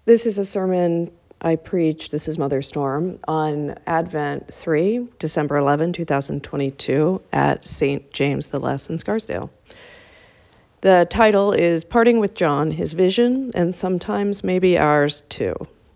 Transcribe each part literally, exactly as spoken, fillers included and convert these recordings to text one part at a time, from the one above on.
This is a sermon I preached, this is Mother Storm, on Advent three, December eleventh, twenty twenty-two, at Saint James the Less in Scarsdale. The title is Parting with John, His Vision, and sometimes maybe ours too.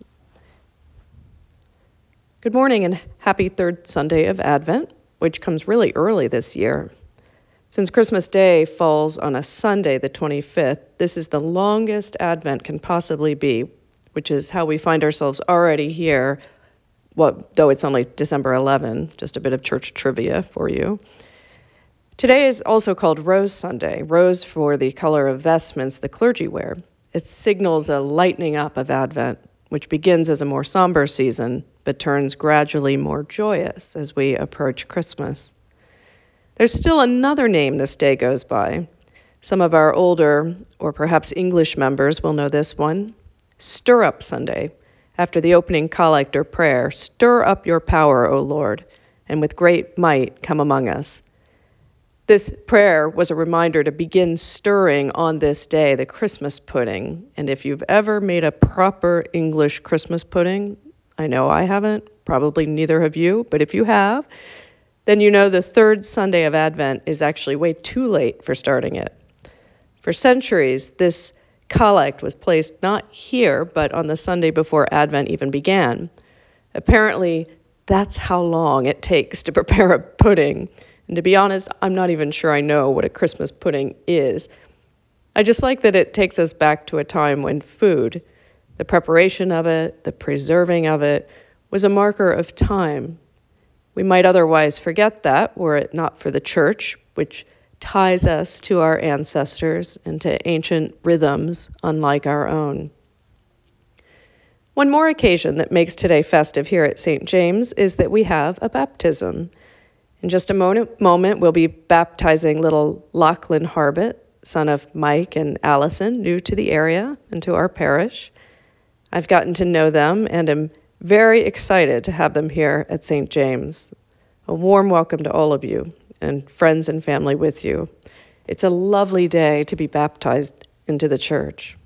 Good morning and happy third Sunday of Advent, which comes really early this year. Since Christmas Day falls on a Sunday, the twenty-fifth, this is the longest Advent can possibly be, which is how we find ourselves already here, what, though it's only December eleventh, just a bit of church trivia for you. Today is also called Rose Sunday, rose for the color of vestments the clergy wear. It signals a lightening up of Advent, which begins as a more somber season, but turns gradually more joyous as we approach Christmas. There's still another name this day goes by. Some of our older, or perhaps English members will know this one. Stir Up Sunday, after the opening collect or prayer, stir up your power, O Lord, and with great might come among us. This prayer was a reminder to begin stirring on this day the Christmas pudding. And if you've ever made a proper English Christmas pudding, I know I haven't, probably neither have you, but if you have, then you know the third Sunday of Advent is actually way too late for starting it. For centuries, this collect was placed not here, but on the Sunday before Advent even began. Apparently, that's how long it takes to prepare a pudding. And to be honest, I'm not even sure I know what a Christmas pudding is. I just like that it takes us back to a time when food, the preparation of it, the preserving of it, was a marker of time. We might otherwise forget that were it not for the church, which ties us to our ancestors and to ancient rhythms unlike our own. One more occasion that makes today festive here at Saint James is that we have a baptism. In just a moment, moment we'll be baptizing little Lachlan Harbit, son of Mike and Allison, new to the area and to our parish. I've gotten to know them and am very excited to have them here at Saint James. A warm welcome to all of you and friends and family with you. It's a lovely day to be baptized into the church.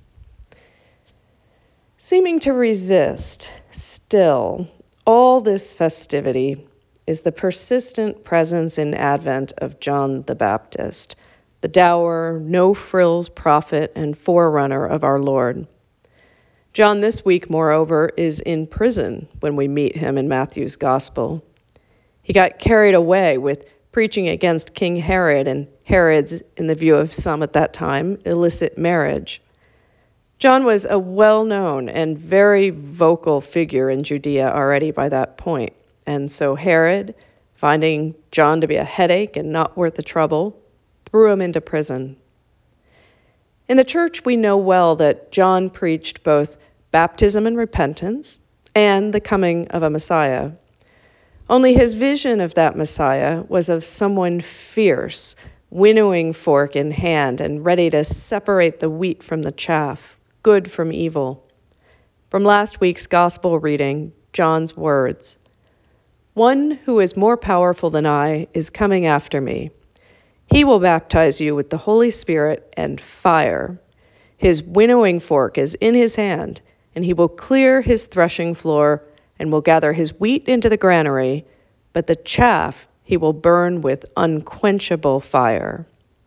Seeming to resist, still, all this festivity is the persistent presence in Advent of John the Baptist, the dour, no-frills prophet and forerunner of our Lord. John this week, moreover, is in prison when we meet him in Matthew's Gospel. He got carried away with preaching against King Herod and Herod's, in the view of some at that time, illicit marriage. John was a well-known and very vocal figure in Judea already by that point, and so Herod, finding John to be a headache and not worth the trouble, threw him into prison. In the church, we know well that John preached both baptism and repentance and the coming of a Messiah. Only his vision of that Messiah was of someone fierce, winnowing fork in hand and ready to separate the wheat from the chaff, good from evil. From last week's gospel reading, John's words, "One who is more powerful than I is coming after me. He will baptize you with the Holy Spirit and fire. His winnowing fork is in his hand, and he will clear his threshing floor and will gather his wheat into the granary, but the chaff he will burn with unquenchable fire."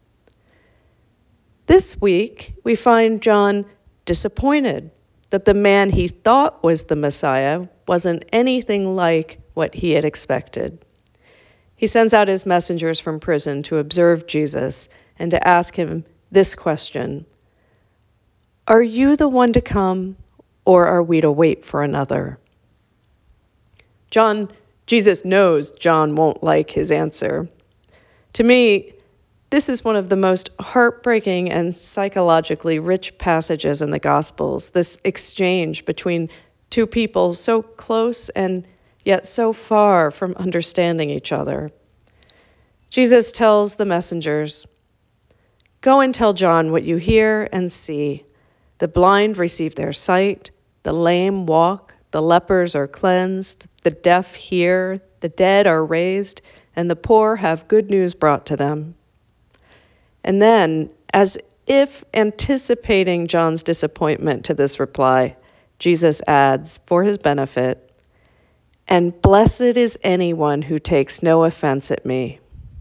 This week, we find John disappointed that the man he thought was the Messiah wasn't anything like what he had expected. He sends out his messengers from prison to observe Jesus and to ask him this question: "Are you the one to come, or are we to wait for another?" John, Jesus knows John won't like his answer. To me, this is one of the most heartbreaking and psychologically rich passages in the Gospels, this exchange between two people so close and yet so far from understanding each other. Jesus tells the messengers, "Go and tell John what you hear and see. The blind receive their sight, the lame walk, the lepers are cleansed, the deaf hear, the dead are raised, and the poor have good news brought to them." And then, as if anticipating John's disappointment to this reply, Jesus adds, for his benefit, "And blessed is anyone who takes no offense at me."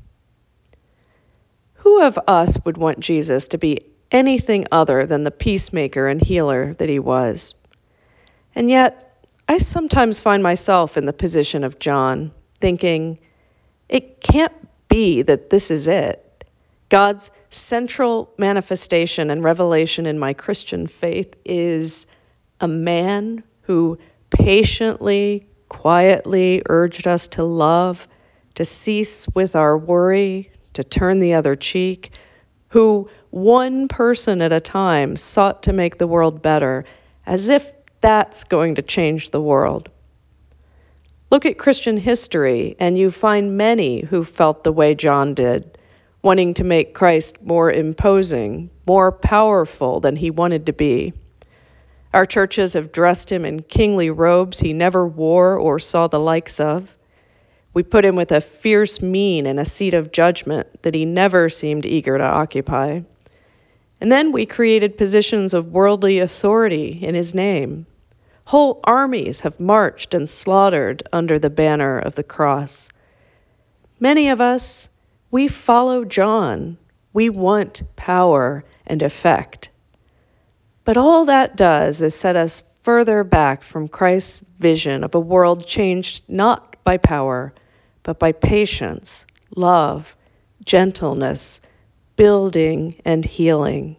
Who of us would want Jesus to be anything other than the peacemaker and healer that he was? And yet, I sometimes find myself in the position of John, thinking, it can't be that this is it. God's central manifestation and revelation in my Christian faith is a man who patiently, quietly urged us to love, to cease with our worry, to turn the other cheek, who one person at a time sought to make the world better, as if that's going to change the world. Look at Christian history, and you find many who felt the way John did, wanting to make Christ more imposing, more powerful than he wanted to be. Our churches have dressed him in kingly robes he never wore or saw the likes of. We put him with a fierce mien in a seat of judgment that he never seemed eager to occupy. And then we created positions of worldly authority in his name. Whole armies have marched and slaughtered under the banner of the cross. Many of us, we follow John. We want power and effect. But all that does is set us further back from Christ's vision of a world changed not by power, but by patience, love, gentleness, building, and healing.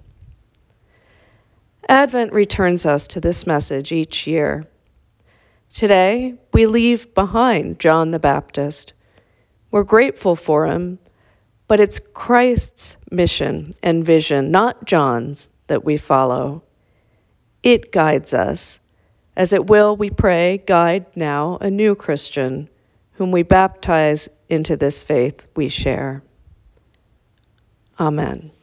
Advent returns us to this message each year. Today, we leave behind John the Baptist. We're grateful for him, but it's Christ's mission and vision, not John's, that we follow. It guides us, as it will, we pray, guide now a new Christian, whom we baptize into this faith we share. Amen.